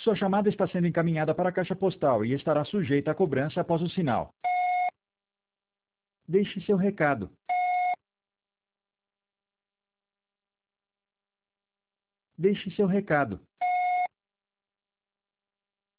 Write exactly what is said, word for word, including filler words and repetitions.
Sua chamada está sendo encaminhada para a caixa postal e estará sujeita a cobrança após o sinal. Deixe seu recado. Deixe seu recado.